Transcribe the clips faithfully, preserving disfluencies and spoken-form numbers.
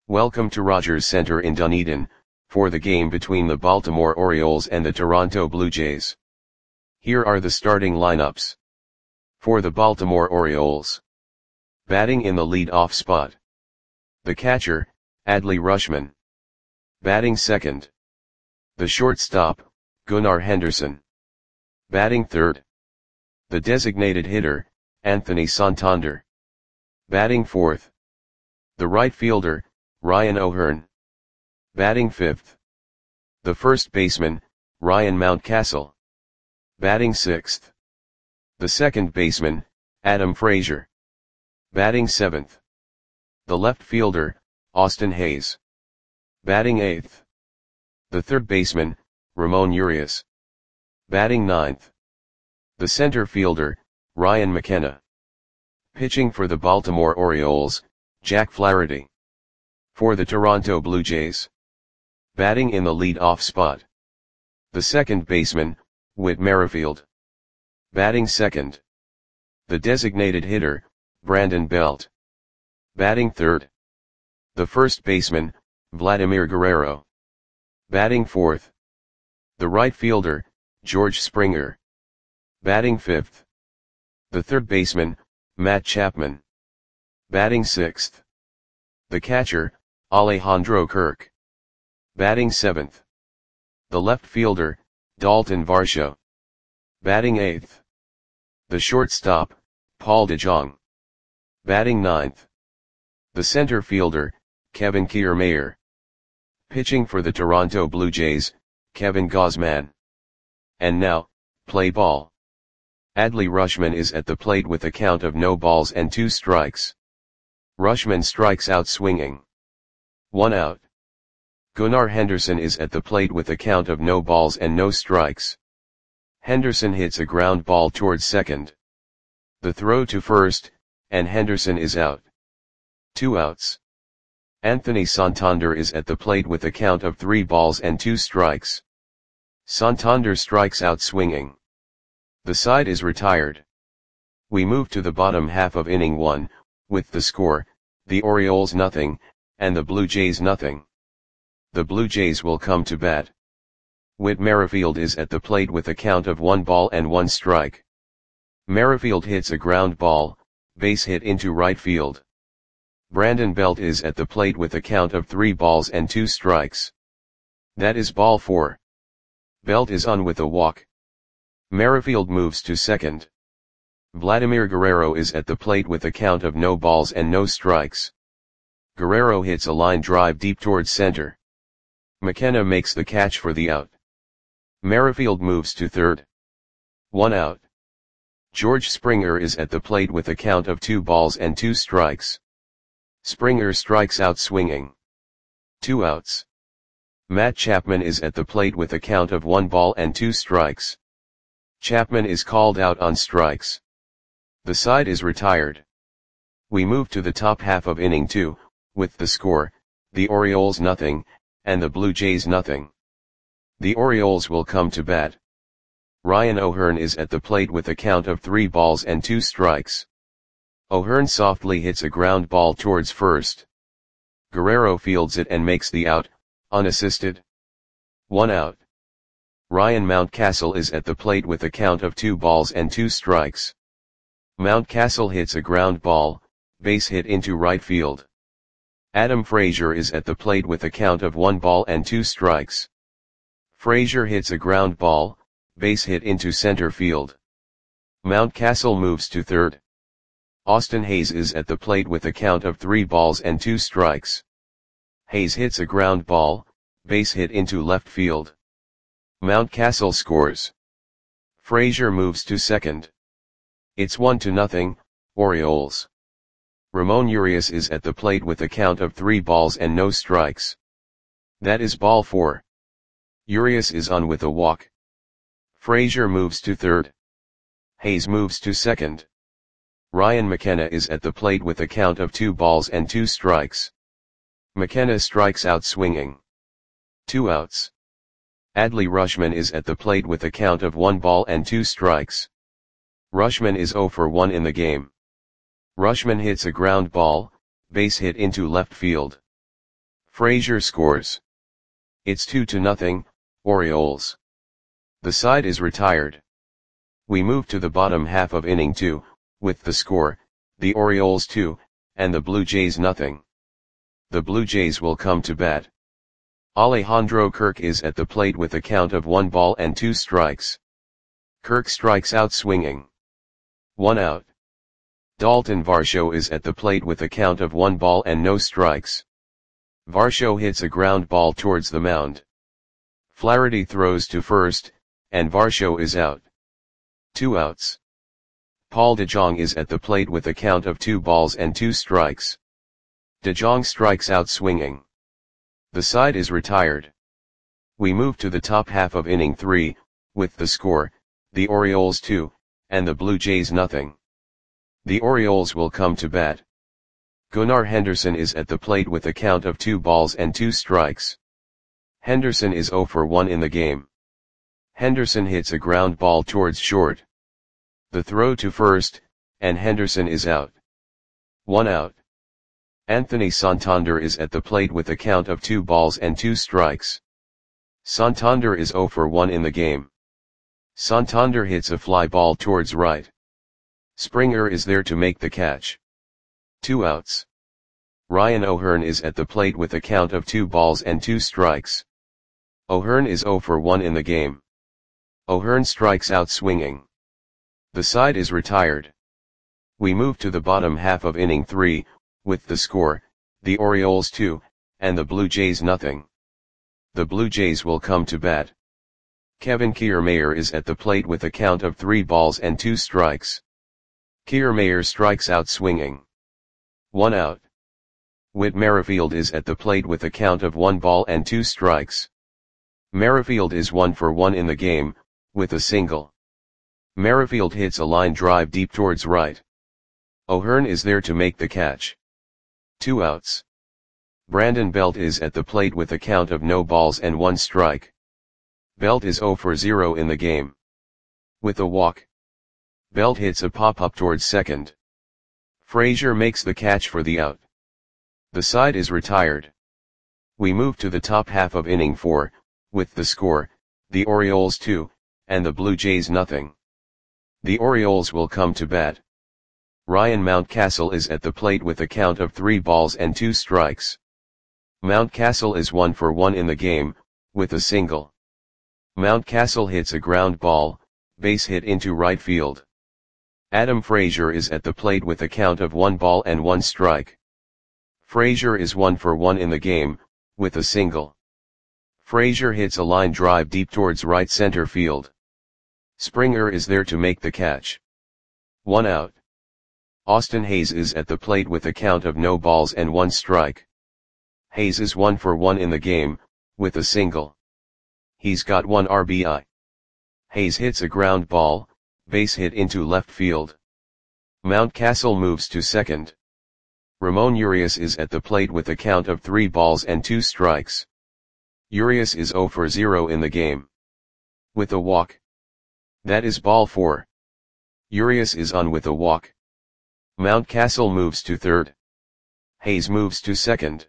Welcome to Rogers Center in Dunedin, for the game between the Baltimore Orioles and the Toronto Blue Jays. Here are the starting lineups. For the Baltimore Orioles. Batting in the lead-off spot. The catcher, Adley Rutschman. Batting second. The shortstop, Gunnar Henderson. Batting third. The designated hitter, Anthony Santander. Batting fourth. The right fielder, Ryan O'Hearn. Batting fifth. The first baseman, Ryan Mountcastle. Batting sixth. The second baseman, Adam Frazier. Batting seventh. The left fielder, Austin Hays. Batting eighth. The third baseman, Ramon Urias. Batting ninth. The center fielder, Ryan McKenna. Pitching for the Baltimore Orioles, Jack Flaherty. For the Toronto Blue Jays. Batting in the lead-off spot. The second baseman, Whit Merrifield. Batting second. The designated hitter, Brandon Belt. Batting third. The first baseman, Vladimir Guerrero. Batting fourth. The right fielder, George Springer. Batting fifth. The third baseman, Matt Chapman. Batting sixth. The catcher, Alejandro Kirk. Batting seventh. The left fielder, Dalton Varsho. Batting eighth. The shortstop, Paul DeJong. Batting ninth. The center fielder, Kevin Kiermaier. Pitching for the Toronto Blue Jays, Kevin Gausman. And now, play ball. Adley Rutschman is at the plate with a count of no balls and two strikes. Rutschman strikes out swinging. One out. Gunnar Henderson is at the plate with a count of no balls and no strikes. Henderson hits a ground ball towards second. The throw to first, and Henderson is out. Two outs. Anthony Santander is at the plate with a count of three balls and two strikes. Santander strikes out swinging. The side is retired. We move to the bottom half of inning one, with the score, the Orioles nothing, and the Blue Jays nothing. The Blue Jays will come to bat. Whit Merrifield is at the plate with a count of one ball and one strike. Merrifield hits a ground ball, base hit into right field. Brandon Belt is at the plate with a count of three balls and two strikes. That is ball four. Belt is on with a walk. Merrifield moves to second. Vladimir Guerrero is at the plate with a count of no balls and no strikes. Guerrero hits a line drive deep towards center. McKenna makes the catch for the out. Merrifield moves to third. One out. George Springer is at the plate with a count of two balls and two strikes. Springer strikes out swinging. Two outs. Matt Chapman is at the plate with a count of one ball and two strikes. Chapman is called out on strikes. The side is retired. We move to the top half of inning two, with the score, the Orioles nothing, and the Blue Jays nothing. The Orioles will come to bat. Ryan O'Hearn is at the plate with a count of three balls and two strikes. O'Hearn softly hits a ground ball towards first. Guerrero fields it and makes the out, unassisted. One out. Ryan Mountcastle is at the plate with a count of two balls and two strikes. Mountcastle hits a ground ball, base hit into right field. Adam Frazier is at the plate with a count of one ball and two strikes. Frazier hits a ground ball, base hit into center field. Mountcastle moves to third. Austin Hays is at the plate with a count of three balls and two strikes. Hays hits a ground ball, base hit into left field. Mountcastle scores. Frazier moves to second. It's one to nothing, Orioles. Ramon Urias is at the plate with a count of three balls and no strikes. That is ball four. Urias is on with a walk. Frazier moves to third. Hays moves to second. Ryan McKenna is at the plate with a count of two balls and two strikes. McKenna strikes out swinging. Two outs. Adley Rutschman is at the plate with a count of one ball and two strikes. Rutschman is zero for one in the game. Rutschman hits a ground ball, base hit into left field. Frazier scores. It's two to nothing, Orioles. The side is retired. We move to the bottom half of inning two, with the score, the Orioles two, and the Blue Jays nothing. The Blue Jays will come to bat. Alejandro Kirk is at the plate with a count of one ball and two strikes. Kirk strikes out swinging. One out. Dalton Varsho is at the plate with a count of one ball and no strikes. Varsho hits a ground ball towards the mound. Flaherty throws to first, and Varsho is out. Two outs. Paul DeJong is at the plate with a count of two balls and two strikes. DeJong strikes out swinging. The side is retired. We move to the top half of inning three, with the score, the Orioles two, and the Blue Jays nothing. The Orioles will come to bat. Gunnar Henderson is at the plate with a count of two balls and two strikes. Henderson is zero for one in the game. Henderson hits a ground ball towards short. The throw to first, and Henderson is out. One out. Anthony Santander is at the plate with a count of two balls and two strikes. Santander is zero for one in the game. Santander hits a fly ball towards right. Springer is there to make the catch. Two outs. Ryan O'Hearn is at the plate with a count of two balls and two strikes. O'Hearn is zero for one in the game. O'Hearn strikes out swinging. The side is retired. We move to the bottom half of inning three, with the score, the Orioles two, and the Blue Jays nothing. The Blue Jays will come to bat. Kevin Kiermaier is at the plate with a count of three balls and two strikes. Kiermaier strikes out swinging. One out. Whit Merrifield is at the plate with a count of one ball and two strikes. Merrifield is one for one in the game, with a single. Merrifield hits a line drive deep towards right. O'Hearn is there to make the catch. Two outs. Brandon Belt is at the plate with a count of no balls and one strike. Belt is zero for zero in the game. With a walk. Belt hits a pop-up towards second. Frazier makes the catch for the out. The side is retired. We move to the top half of inning four, with the score, the Orioles two, and the Blue Jays nothing. The Orioles will come to bat. Ryan Mountcastle is at the plate with a count of three balls and two strikes. Mountcastle is one for one in the game, with a single. Mountcastle hits a ground ball, base hit into right field. Adam Frazier is at the plate with a count of one ball and one strike. Frazier is one for one in the game, with a single. Frazier hits a line drive deep towards right center field. Springer is there to make the catch. One out. Austin Hayes is at the plate with a count of no balls and one strike. Hayes is one for one in the game, with a single. He's got one R B I. Hayes hits a ground ball, base hit into left field. Mountcastle moves to second. Ramon Urias is at the plate with a count of three balls and two strikes. Urias is zero for zero in the game. With a walk. That is ball four. Urias is on with a walk. Mountcastle moves to third. Hayes moves to second.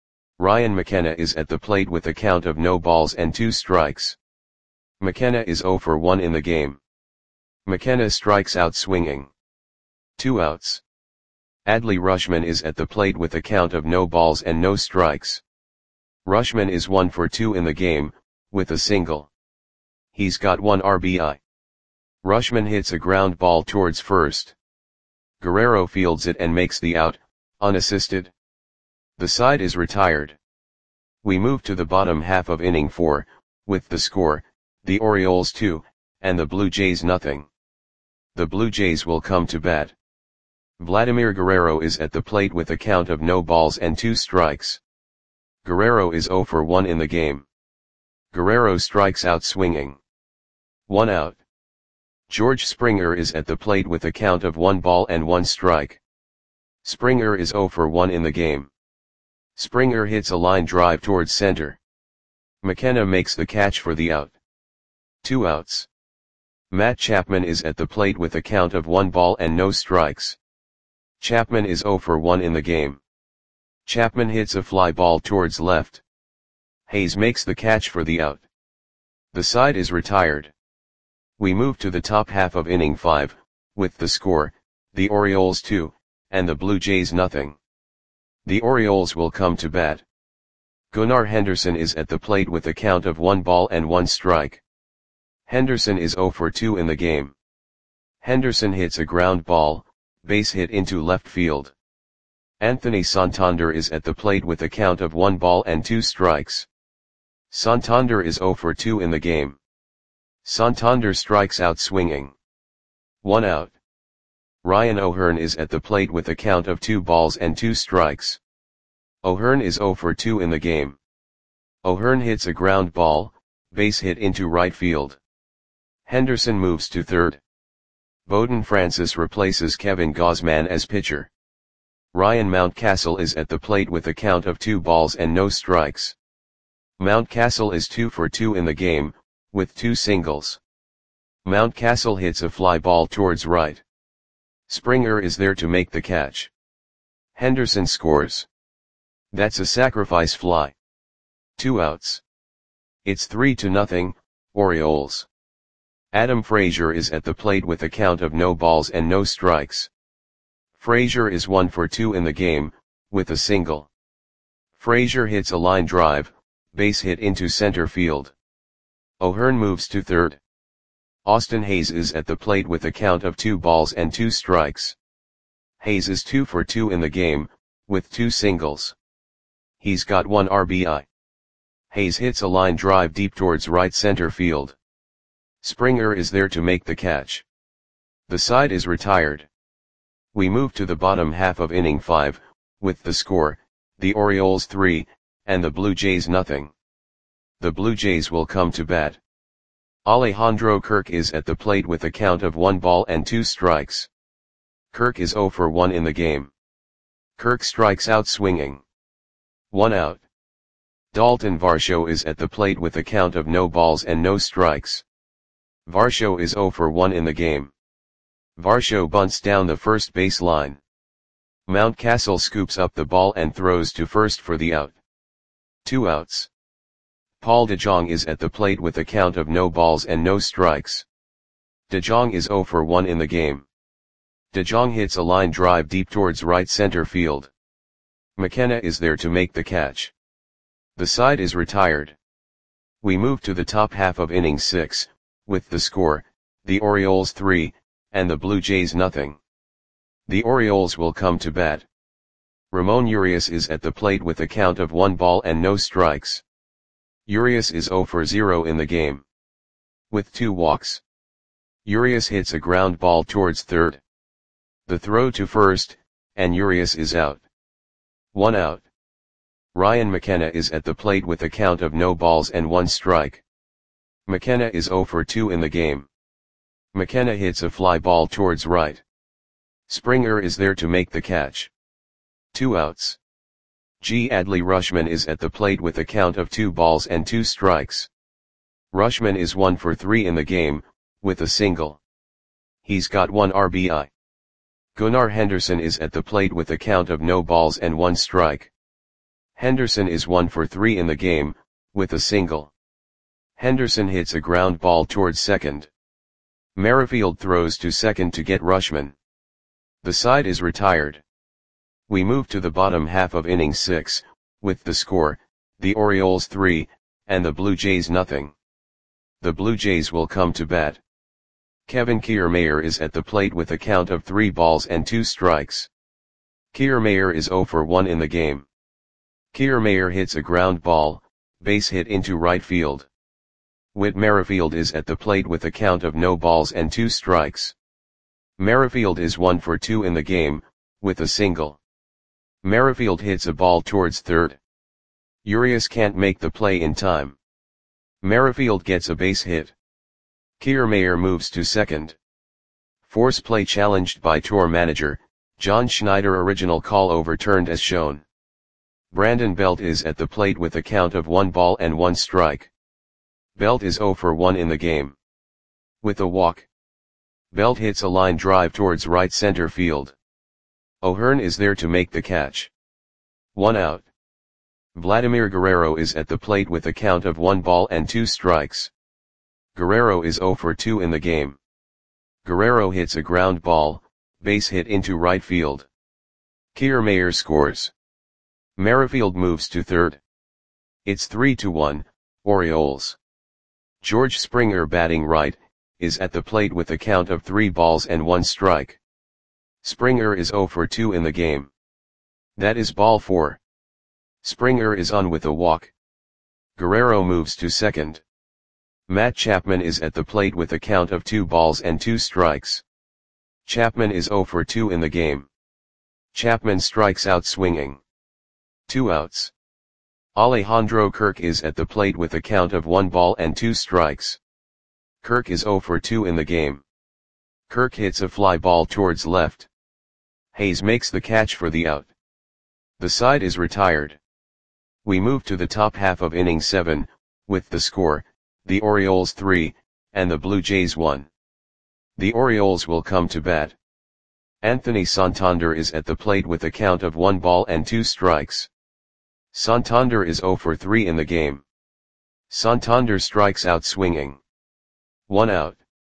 Ryan McKenna is at the plate with a count of no balls and two strikes. McKenna is zero for one in the game. McKenna strikes out swinging. Two outs. Adley Rutschman is at the plate with a count of no balls and no strikes. Rutschman is one for two in the game, with a single. He's got one R B I. Rutschman hits a ground ball towards first. Guerrero fields it and makes the out, unassisted. The side is retired. We move to the bottom half of inning four, with the score, the Orioles two, and the Blue Jays nothing. The Blue Jays will come to bat. Vladimir Guerrero is at the plate with a count of no balls and two strikes. Guerrero is zero for one in the game. Guerrero strikes out swinging. One out. George Springer is at the plate with a count of one ball and one strike. Springer is zero for one in the game. Springer hits a line drive towards center. McKenna makes the catch for the out. Two outs. Matt Chapman is at the plate with a count of one ball and no strikes. Chapman is zero for one in the game. Chapman hits a fly ball towards left. Hayes makes the catch for the out. The side is retired. We move to the top half of inning five, with the score, the Orioles two, and the Blue Jays nothing. The Orioles will come to bat. Gunnar Henderson is at the plate with a count of one ball and one strike. Henderson is zero for two in the game. Henderson hits a ground ball, base hit into left field. Anthony Santander is at the plate with a count of one ball and two strikes. Santander is zero for two in the game. Santander strikes out swinging. One out. Ryan O'Hearn is at the plate with a count of two balls and two strikes. O'Hearn is zero for two in the game. O'Hearn hits a ground ball, base hit into right field. Henderson moves to third. Bowden Francis replaces Kevin Gausman as pitcher. Ryan Mountcastle is at the plate with a count of two balls and no strikes. Mountcastle is two for two in the game, with two singles. Mountcastle hits a fly ball towards right. Springer is there to make the catch. Henderson scores. That's a sacrifice fly. Two outs. It's three to nothing, Orioles. Adam Frazier is at the plate with a count of no balls and no strikes. Frazier is one for two in the game, with a single. Frazier hits a line drive, base hit into center field. O'Hearn moves to third. Austin Hayes is at the plate with a count of two balls and two strikes. Hayes is two for two in the game, with two singles. He's got one R B I. Hayes hits a line drive deep towards right center field. Springer is there to make the catch. The side is retired. We move to the bottom half of inning five, with the score, the Orioles three, and the Blue Jays nothing. The Blue Jays will come to bat. Alejandro Kirk is at the plate with a count of one ball and two strikes. Kirk is zero for one in the game. Kirk strikes out swinging. One out. Dalton Varsho is at the plate with a count of no balls and no strikes. Varsho is zero for one in the game. Varsho bunts down the first base line. Mountcastle scoops up the ball and throws to first for the out. Two outs. Paul DeJong is at the plate with a count of no balls and no strikes. DeJong is zero for one in the game. DeJong hits a line drive deep towards right center field. McKenna is there to make the catch. The side is retired. We move to the top half of inning six, with the score, the Orioles three, and the Blue Jays nothing. The Orioles will come to bat. Ramon Urias is at the plate with a count of one ball and no strikes. Urias is zero for zero in the game. With two walks. Urias hits a ground ball towards third. The throw to first, and Urias is out. One out. Ryan McKenna is at the plate with a count of no balls and one strike. McKenna is zero for two in the game. McKenna hits a fly ball towards right. Springer is there to make the catch. Two outs. G. Adley Rutschman is at the plate with a count of two balls and two strikes. Rutschman is one for three in the game, with a single. He's got one R B I. Gunnar Henderson is at the plate with a count of no balls and one strike. Henderson is one for three in the game, with a single. Henderson hits a ground ball towards second. Merrifield throws to second to get Rutschman. The side is retired. We move to the bottom half of inning six, with the score, the Orioles three, and the Blue Jays nothing. The Blue Jays will come to bat. Kevin Kiermaier is at the plate with a count of three balls and two strikes. Kiermaier is zero for one in the game. Kiermaier hits a ground ball, base hit into right field. Whit Merrifield is at the plate with a count of no balls and two strikes. Merrifield is one for two in the game, with a single. Merrifield hits a ball towards third. Urias can't make the play in time. Merrifield gets a base hit. Kiermaier moves to second. Force play challenged by tour manager, John Schneider. Original call overturned as shown. Brandon Belt is at the plate with a count of one ball and one strike. Belt is zero for one in the game. With a walk. Belt hits a line drive towards right center field. O'Hearn is there to make the catch. One out. Vladimir Guerrero is at the plate with a count of one ball and two strikes. Guerrero is zero for two in the game. Guerrero hits a ground ball, base hit into right field. Kiermaier scores. Merrifield moves to third. It's three to one, Orioles. George Springer, batting right, is at the plate with a count of three balls and one strike. Springer is zero for two in the game. That is ball four. Springer is on with a walk. Guerrero moves to second. Matt Chapman is at the plate with a count of two balls and two strikes. Chapman is zero for two in the game. Chapman strikes out swinging. Two outs. Alejandro Kirk is at the plate with a count of one ball and two strikes. Kirk is zero for two in the game. Kirk hits a fly ball towards left. Hayes makes the catch for the out. The side is retired. We move to the top half of inning seven, with the score, the Orioles three, and the Blue Jays one. The Orioles will come to bat. Anthony Santander is at the plate with a count of one ball and two strikes. Santander is zero for three in the game. Santander strikes out swinging. One out.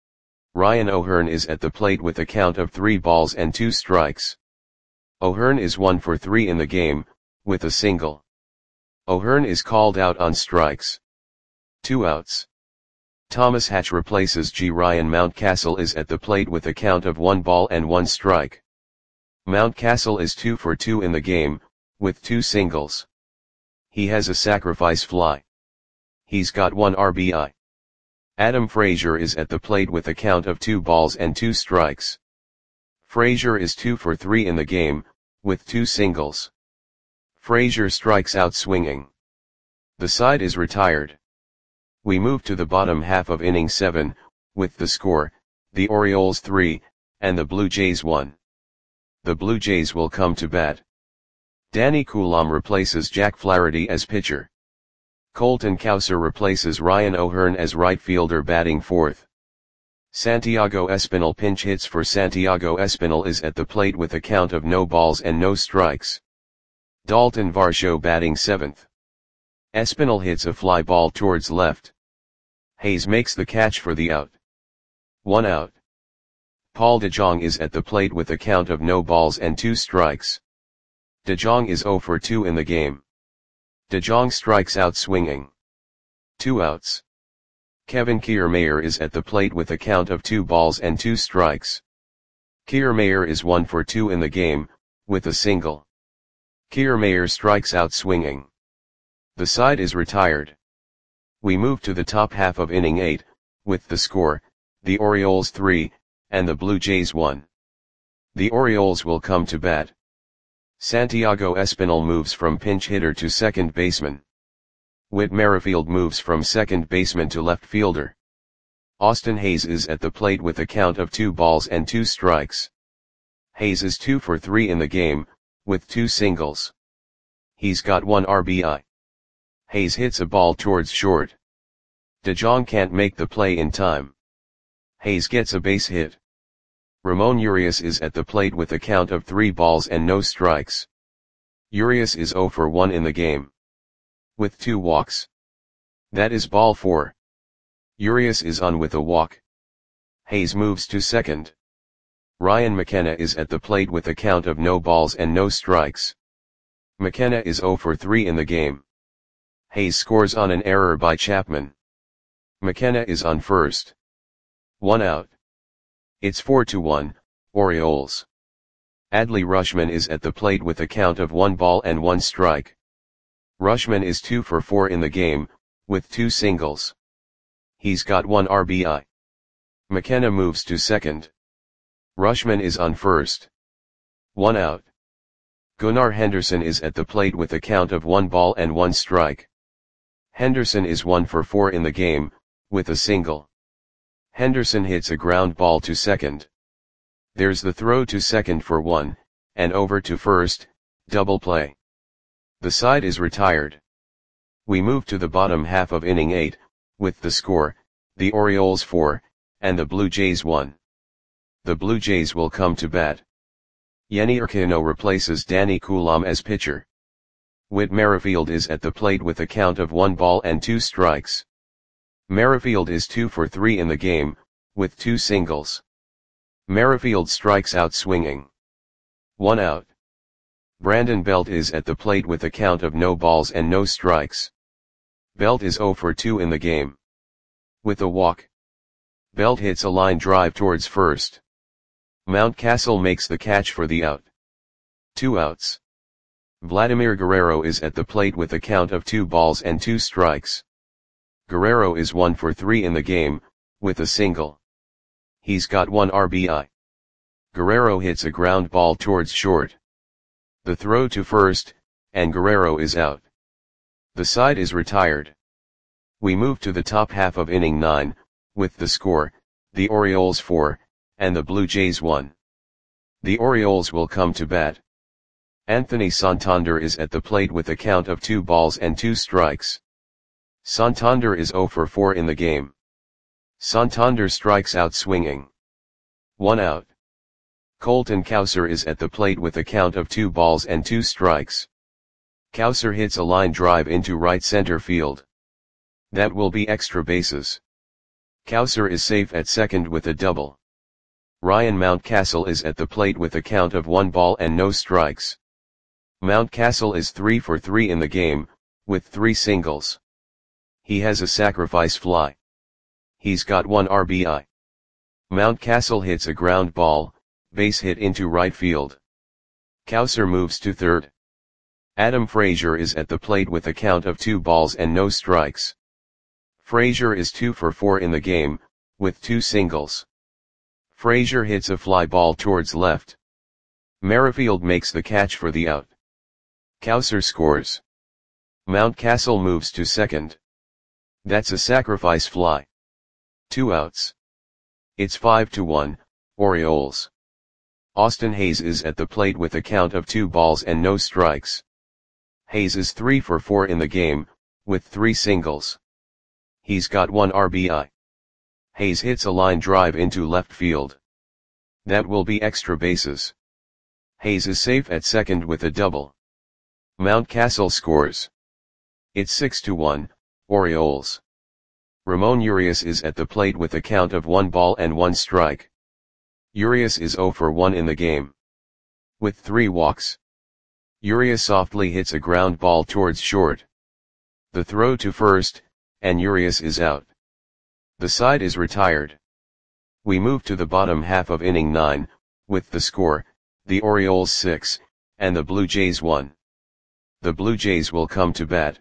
Ryan O'Hearn is at the plate with a count of three balls and two strikes. O'Hearn is one for three in the game, with a single. O'Hearn is called out on strikes. Two outs. Thomas Hatch replaces G. Ryan Mountcastle is at the plate with a count of one ball and one strike. Mountcastle is two for two in the game, with two singles. He has a sacrifice fly. He's got one R B I. Adam Frazier is at the plate with a count of two balls and two strikes. Frazier is two for three in the game, with two singles. Frazier strikes out swinging. The side is retired. We move to the bottom half of inning seven, with the score, the Orioles three, and the Blue Jays one. The Blue Jays will come to bat. Danny Coulombe replaces Jack Flaherty as pitcher. Colton Cowser replaces Ryan O'Hearn as right fielder, batting fourth. Santiago Espinal pinch hits for Santiago Espinal is at the plate with a count of no balls and no strikes. Dalton Varsho batting seventh. Espinal hits a fly ball towards left. Hayes makes the catch for the out. One out. Paul DeJong is at the plate with a count of no balls and two strikes. DeJong is zero for two in the game. DeJong strikes out swinging. Two outs. Kevin Kiermaier is at the plate with a count of two balls and two strikes. Kiermaier is one for two in the game, with a single. Kiermaier strikes out swinging. The side is retired. We move to the top half of inning eight, with the score, the Orioles three, and the Blue Jays one. The Orioles will come to bat. Santiago Espinal moves from pinch hitter to second baseman. Whit Merrifield moves from second baseman to left fielder. Austin Hayes is at the plate with a count of two balls and two strikes. Hayes is two for three in the game, with two singles. He's got one R B I. Hayes hits a ball towards short. DeJong can't make the play in time. Hayes gets a base hit. Ramon Urias is at the plate with a count of three balls and no strikes. Urias is zero for one in the game, with two walks. That is ball four. Urias is on with a walk. Hayes moves to second. Ryan McKenna is at the plate with a count of no balls and no strikes. McKenna is zero for three in the game. Hayes scores on an error by Chapman. McKenna is on first. One out. It's four to one, Orioles. Adley Rutschman is at the plate with a count of one ball and one strike. Rutschman is two for four in the game, with two singles. He's got one R B I. McKenna moves to second. Rutschman is on first. One out. Gunnar Henderson is at the plate with a count of one ball and one strike. Henderson is one for four in the game, with a single. Henderson hits a ground ball to second. There's the throw to second for one, and over to first, double play. The side is retired. We move to the bottom half of inning eight, with the score, the Orioles four, and the Blue Jays one. The Blue Jays will come to bat. Yennier Cano replaces Danny Coulombe as pitcher. Whit Merrifield is at the plate with a count of one ball and two strikes. Merrifield is two for three in the game, with two singles. Merrifield strikes out swinging. One out. Brandon Belt is at the plate with a count of no balls and no strikes. Belt is zero for two in the game. With a walk. Belt hits a line drive towards first. Mountcastle makes the catch for the out. Two outs. Vladimir Guerrero is at the plate with a count of two balls and two strikes. Guerrero is one for three in the game, with a single. He's got one R B I. Guerrero hits a ground ball towards short. The throw to first, and Guerrero is out. The side is retired. We move to the top half of inning nine, with the score, the Orioles four, and the Blue Jays one. The Orioles will come to bat. Anthony Santander is at the plate with a count of two balls and two strikes. Santander is zero for four in the game. Santander strikes out swinging. One out. Colton Cowser is at the plate with a count of two balls and two strikes. Cowser hits a line drive into right center field. That will be extra bases. Cowser is safe at second with a double. Ryan Mountcastle is at the plate with a count of one ball and no strikes. Mountcastle is three for three in the game, with three singles. He has a sacrifice fly. He's got one R B I. Mountcastle hits a ground ball, base hit into right field. Cowser moves to third. Adam Frazier is at the plate with a count of two balls and no strikes. Frazier is two for four in the game, with two singles. Frazier hits a fly ball towards left. Merrifield makes the catch for the out. Cowser scores. Mountcastle moves to second. That's a sacrifice fly. Two outs. It's five to one, Orioles. Austin Hayes is at the plate with a count of two balls and no strikes. Hayes is three for four in the game, with three singles. He's got one R B I. Hayes hits a line drive into left field. That will be extra bases. Hayes is safe at second with a double. Mountcastle scores. It's six to one, Orioles. Ramon Urias is at the plate with a count of one ball and one strike. Urias is zero for one in the game. With three walks. Urias softly hits a ground ball towards short. The throw to first, and Urias is out. The side is retired. We move to the bottom half of inning nine, with the score, the Orioles six, and the Blue Jays one. The Blue Jays will come to bat.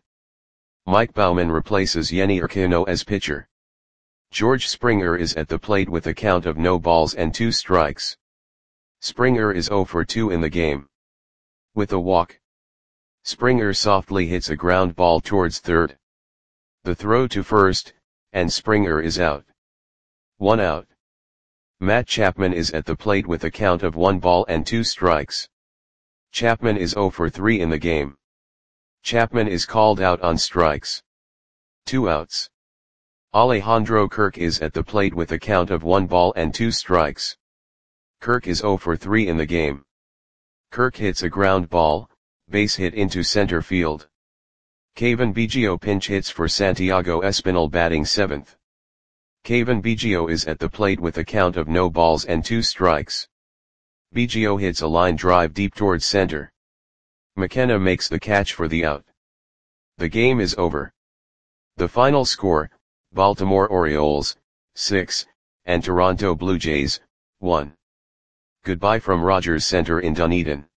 Mike Baumann replaces Yenny Urquiano as pitcher. George Springer is at the plate with a count of no balls and two strikes. Springer is zero for two in the game. With a walk. Springer softly hits a ground ball towards third. The throw to first, and Springer is out. One out. Matt Chapman is at the plate with a count of one ball and two strikes. Chapman is zero for three in the game. Chapman is called out on strikes. Two outs. Alejandro Kirk is at the plate with a count of one ball and two strikes. Kirk is zero for three in the game. Kirk hits a ground ball, base hit into center field. Cavan Biggio pinch hits for Santiago Espinal batting seventh. Cavan Biggio is at the plate with a count of no balls and two strikes. Biggio hits a line drive deep towards center. McKenna makes the catch for the out. The game is over. The final score, Baltimore Orioles, six, and Toronto Blue Jays, one. Goodbye from Rogers Center in Dunedin.